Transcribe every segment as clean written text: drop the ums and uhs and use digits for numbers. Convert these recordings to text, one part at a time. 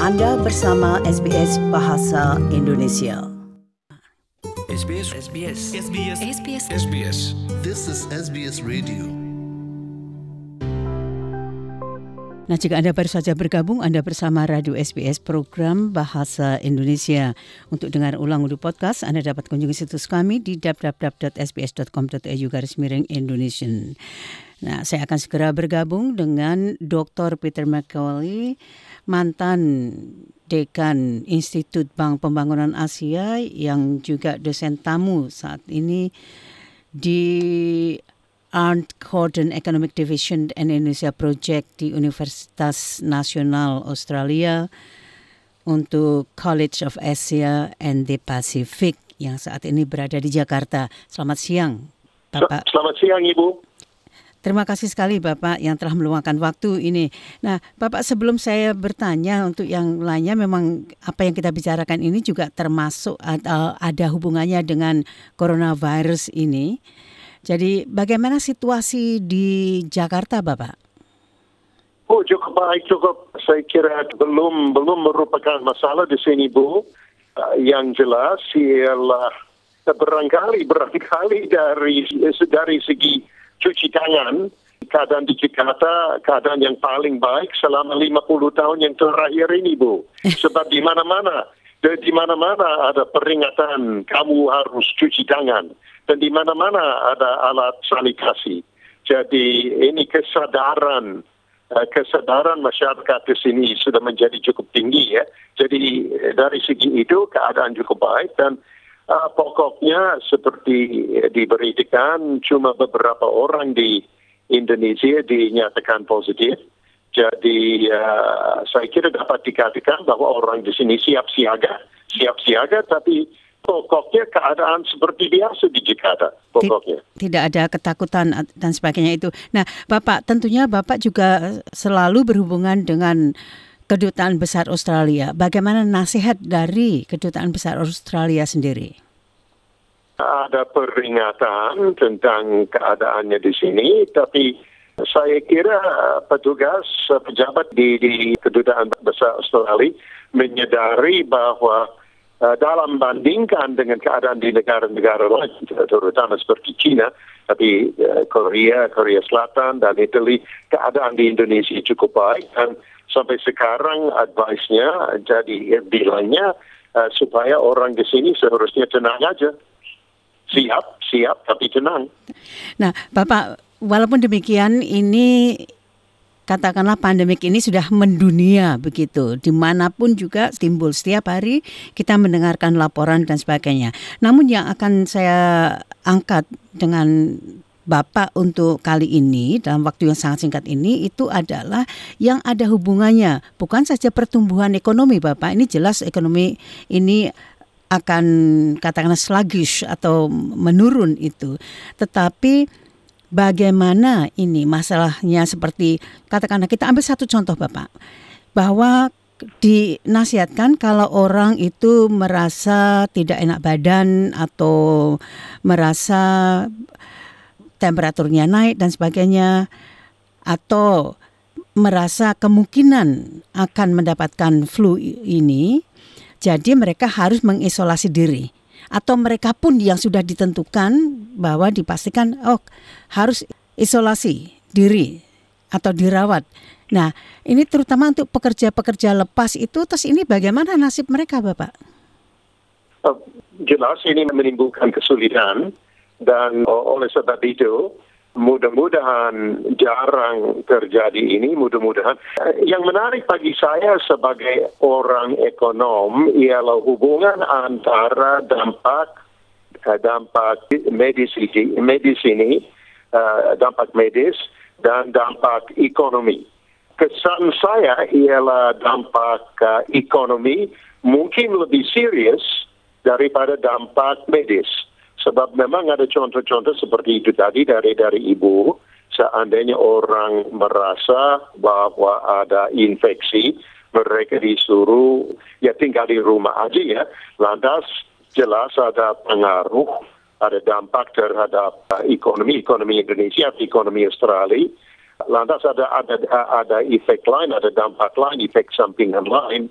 Anda bersama SBS Bahasa Indonesia. SBS. This is SBS Radio. Nah, jika Anda baru saja bergabung, Anda bersama Radio SBS program Bahasa Indonesia. Untuk dengar ulang audio podcast, Anda dapat kunjungi situs kami di www.sbs.com.au/Indonesian. Nah, saya akan segera bergabung dengan Dr. Peter McCauley, mantan Dekan Institut Bank Pembangunan Asia yang juga dosen tamu saat ini di Art Gordon Economic Division Indonesia Project di Universitas Nasional Australia untuk College of Asia and the Pacific yang saat ini berada di Jakarta. Selamat siang, Bapak. Selamat siang, Ibu. Terima kasih sekali Bapak yang telah meluangkan waktu ini. Nah, Bapak, sebelum saya bertanya untuk yang lainnya, memang apa yang kita bicarakan ini juga termasuk ada hubungannya dengan coronavirus ini. Jadi bagaimana situasi di Jakarta, Bapak? Oh, cukup baik, saya kira belum merupakan masalah di sini, Bu. Yang jelas ialah barangkali dari segi cuci tangan, keadaan di Jakarta, keadaan yang paling baik selama 50 tahun yang terakhir ini, Bu. Sebab di mana-mana ada peringatan kamu harus cuci tangan. Dan di mana-mana ada alat sanitasi. Jadi ini kesadaran masyarakat di sini sudah menjadi cukup tinggi, ya. Jadi dari segi itu keadaan cukup baik dan pokoknya seperti diberitakan cuma beberapa orang di Indonesia dinyatakan positif. Jadi saya kira dapat dikatakan bahwa orang di sini siap siaga, tapi pokoknya keadaan seperti biasa di Jakarta. Pokoknya tidak ada ketakutan dan sebagainya itu. Nah, Bapak, tentunya Bapak juga selalu berhubungan dengan Kedutaan Besar Australia. Bagaimana nasihat dari Kedutaan Besar Australia sendiri? Ada peringatan tentang keadaannya di sini, tapi saya kira pejabat di Kedutaan Besar Australia menyadari bahwa dalam bandingkan dengan keadaan di negara-negara lain, terutama seperti China, tapi Korea Selatan dan Italia, keadaan di Indonesia cukup baik dan sampai sekarang advice-nya jadi bilangnya supaya orang di sini seharusnya tenang aja. Siap, tapi tenang. Nah, Bapak, walaupun demikian ini katakanlah pandemik ini sudah mendunia begitu. Dimanapun juga timbul setiap hari kita mendengarkan laporan dan sebagainya. Namun yang akan saya angkat dengan Bapak untuk kali ini dalam waktu yang sangat singkat ini itu adalah yang ada hubungannya. Bukan saja pertumbuhan ekonomi, Bapak. Ini jelas ekonomi ini akan katakanlah sluggish atau menurun itu. Tetapi bagaimana ini masalahnya seperti katakanlah kita ambil satu contoh, Bapak. Bahwa dinasihatkan kalau orang itu merasa tidak enak badan atau merasa temperaturnya naik dan sebagainya, atau merasa kemungkinan akan mendapatkan flu ini, jadi mereka harus mengisolasi diri. Atau mereka pun yang sudah ditentukan bahwa dipastikan harus isolasi diri atau dirawat. Nah, ini terutama untuk pekerja-pekerja lepas itu, terus ini bagaimana nasib mereka, Bapak? Jelas ini menimbulkan kesulitan. Dan oleh sebab itu, mudah-mudahan jarang terjadi ini, mudah-mudahan. Yang menarik bagi saya sebagai orang ekonom ialah hubungan antara dampak medis ini, dampak medis dan dampak ekonomi. Kesan saya ialah dampak ekonomi mungkin lebih serius daripada dampak medis. Sebab memang ada contoh-contoh seperti itu tadi dari Ibu, seandainya orang merasa bahwa ada infeksi, mereka disuruh tinggal di rumah aja, ya. Lantas jelas ada pengaruh, ada dampak terhadap ekonomi Indonesia, ekonomi Australia. Lantas ada efek lain, ada dampak lain, efek sampingan lain.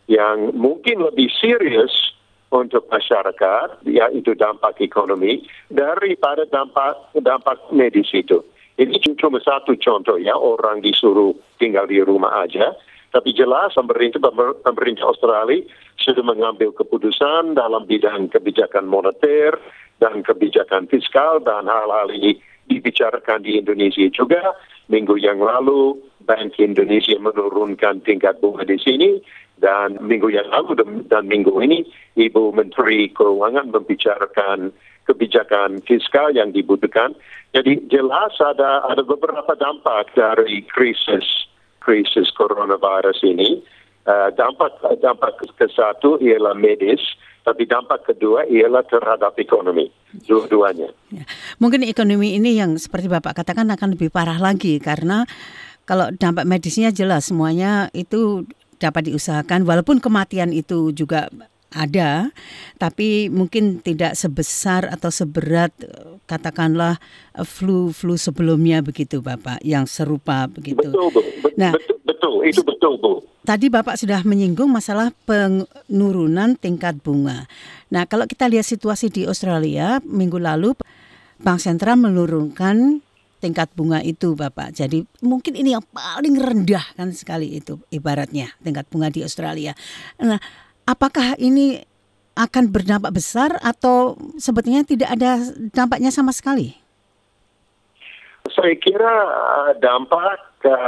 yang mungkin lebih serius untuk masyarakat, yaitu dampak ekonomi, daripada dampak medis itu. Ini cuma satu contoh ya, orang disuruh tinggal di rumah aja. Tapi jelas pemerintah Australia sudah mengambil keputusan dalam bidang kebijakan moneter dan kebijakan fiskal, dan hal-hal ini dibicarakan di Indonesia juga. Minggu yang lalu, Bank Indonesia menurunkan tingkat bunga di sini, dan minggu yang lalu dan minggu ini, Ibu Menteri Keuangan membicarakan kebijakan fiskal yang dibutuhkan. Jadi jelas ada beberapa dampak dari krisis coronavirus ini. Dampak ke satu ialah medis, tapi dampak kedua ialah terhadap ekonomi, dua-duanya. Ya. Mungkin ekonomi ini yang seperti Bapak katakan akan lebih parah lagi, karena kalau dampak medisnya jelas semuanya itu dapat diusahakan, walaupun kematian itu juga ada, tapi mungkin tidak sebesar atau seberat katakanlah flu sebelumnya begitu Bapak, yang serupa begitu. Betul, Bu. Betul, itu betul, Bu. Tadi Bapak sudah menyinggung masalah penurunan tingkat bunga. Nah, kalau kita lihat situasi di Australia, minggu lalu Bank Sentral menurunkan tingkat bunga itu Bapak. Jadi mungkin ini yang paling rendah kan sekali itu ibaratnya tingkat bunga di Australia. Nah, apakah ini akan berdampak besar atau sebetulnya tidak ada dampaknya sama sekali? Saya kira dampak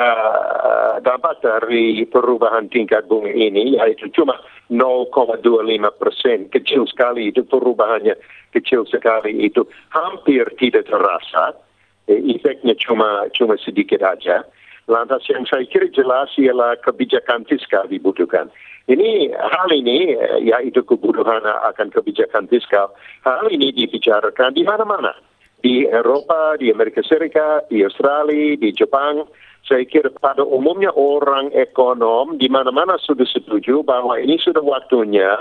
dari perubahan tingkat bunga ini yaitu cuma 0,25%, kecil sekali itu perubahannya, kecil sekali itu, hampir tidak terasa. Efeknya cuma sedikit aja. Lantas yang saya kira jelas ialah kebijakan fiskal dibutuhkan. Hal ini yaitu kebutuhan akan kebijakan fiskal. Hal ini dibicarakan di mana-mana. Di Eropa, di Amerika Serikat, di Australia, di Jepang. Saya kira pada umumnya orang ekonom di mana-mana sudah setuju bahwa ini sudah waktunya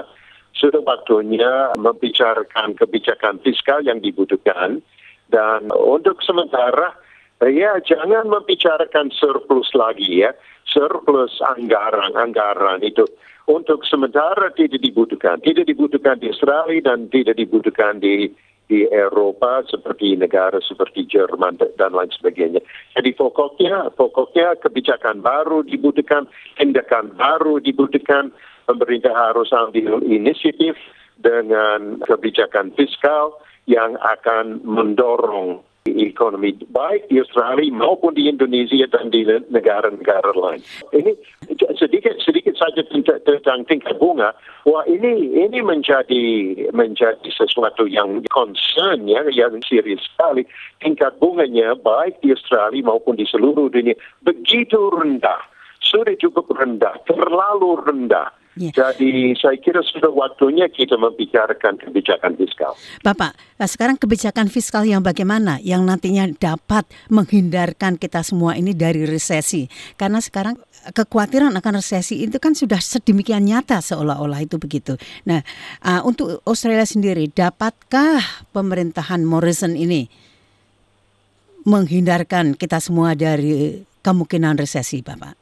membicarakan kebijakan fiskal yang dibutuhkan. Dan untuk sementara, jangan membicarakan surplus lagi ya. Surplus anggaran itu untuk sementara tidak dibutuhkan. Tidak dibutuhkan di Australia dan tidak dibutuhkan di Eropa seperti negara seperti Jerman dan lain sebagainya. Jadi pokoknya kebijakan baru dibutuhkan, tindakan baru dibutuhkan. Pemerintah harus ambil inisiatif dengan kebijakan fiskal yang akan mendorong ekonomi baik di Australia maupun di Indonesia dan di negara-negara lain. Ini sedikit saja tentang tingkat bunga. Wah, ini menjadi sesuatu yang concern ya, yang serius sekali. Tingkat bunganya baik di Australia maupun di seluruh dunia begitu rendah, sudah cukup rendah, terlalu rendah. Yeah. Jadi saya kira sudah waktunya kita membicarakan kebijakan fiskal. Bapak, sekarang kebijakan fiskal yang bagaimana yang nantinya dapat menghindarkan kita semua ini dari resesi? Karena sekarang kekhawatiran akan resesi itu kan sudah sedemikian nyata seolah-olah itu begitu. Nah, untuk Australia sendiri, dapatkah pemerintahan Morrison ini menghindarkan kita semua dari kemungkinan resesi, Bapak?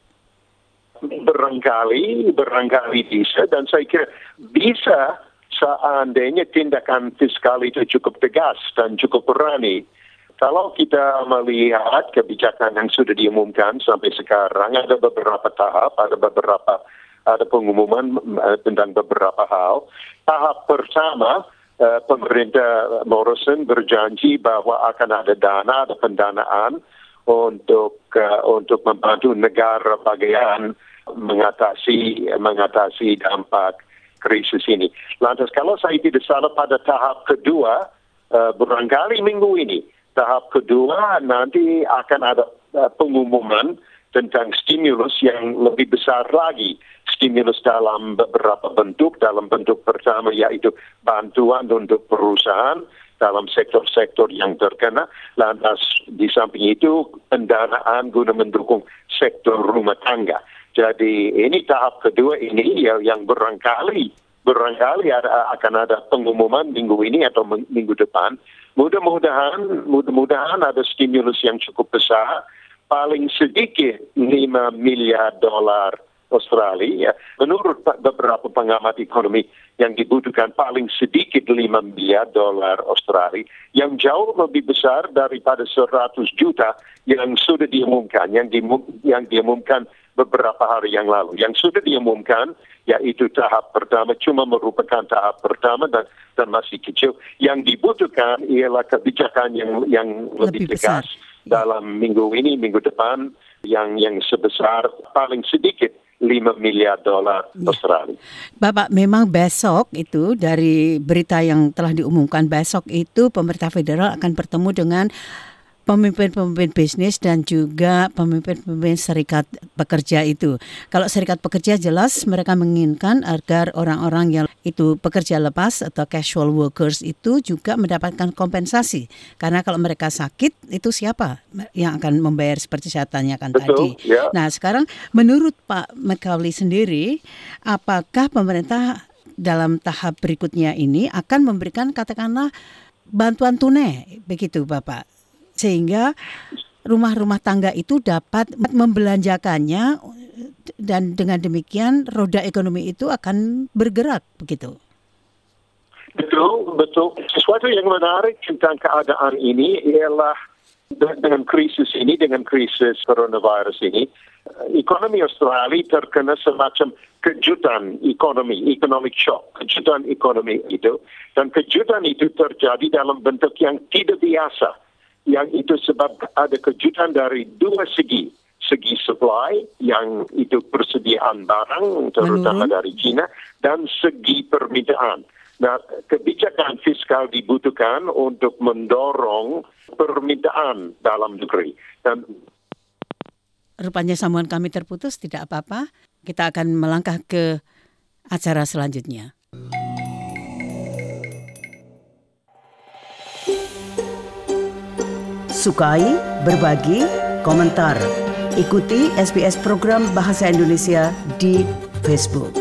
Barangkali bisa, dan saya kira bisa seandainya tindakan fiskal itu cukup tegas dan cukup berani. Kalau kita melihat kebijakan yang sudah diumumkan sampai sekarang, ada beberapa tahap, ada pengumuman tentang beberapa hal. Tahap pertama, pemerintah Morrison berjanji bahwa akan ada pendanaan untuk membantu negara bagian mengatasi dampak krisis ini. Lantas kalau saya tidak salah pada tahap kedua, barangkali minggu ini, tahap kedua nanti akan ada pengumuman tentang stimulus yang lebih besar lagi. Stimulus dalam beberapa bentuk. Dalam bentuk pertama yaitu bantuan untuk perusahaan dalam sektor-sektor yang terkena. Lantas di samping itu pendanaan guna mendukung sektor rumah tangga. Jadi ini tahap kedua ini yang barangkali akan ada pengumuman minggu ini atau minggu depan. Mudah-mudahan ada stimulus yang cukup besar, paling sedikit $5 miliar Australia, menurut beberapa pengamat ekonomi yang dibutuhkan paling sedikit $5 miliar Australia, yang jauh lebih besar daripada 100 juta yang sudah diumumkan, yang diumumkan beberapa hari yang lalu. Yang sudah diumumkan, yaitu tahap pertama, cuma merupakan tahap pertama dan masih kecil. Yang dibutuhkan ialah kebijakan yang lebih tegas dalam minggu ini, minggu depan, yang sebesar paling sedikit $5 miliar Australia. Bapak, memang besok itu dari berita yang telah diumumkan, besok itu pemerintah federal akan bertemu dengan pemimpin-pemimpin bisnis dan juga pemimpin-pemimpin serikat pekerja itu. Kalau serikat pekerja jelas mereka menginginkan agar orang-orang yang itu pekerja lepas atau casual workers itu juga mendapatkan kompensasi. Karena kalau mereka sakit, itu siapa yang akan membayar seperti saya tanyakan tadi. Ya. Nah, sekarang menurut Pak Macaulay sendiri, apakah pemerintah dalam tahap berikutnya ini akan memberikan katakanlah bantuan tunai, begitu Bapak? Sehingga rumah-rumah tangga itu dapat membelanjakannya dan dengan demikian roda ekonomi itu akan bergerak, begitu. Betul. Sesuatu yang menarik tentang keadaan ini ialah dengan krisis coronavirus ini, ekonomi Australia terkena semacam kejutan ekonomi, economic shock, kejutan ekonomi itu. Dan kejutan itu terjadi dalam bentuk yang tidak biasa. Yang itu sebab ada kejutan dari dua segi supply, yang itu persediaan barang terutama dari China, dan segi permintaan. Nah, kebijakan fiskal dibutuhkan untuk mendorong permintaan dalam negeri. Dan rupanya sambungan kami terputus, tidak apa-apa. Kita akan melangkah ke acara selanjutnya. Sukai, berbagi, komentar. Ikuti SBS program Bahasa Indonesia di Facebook.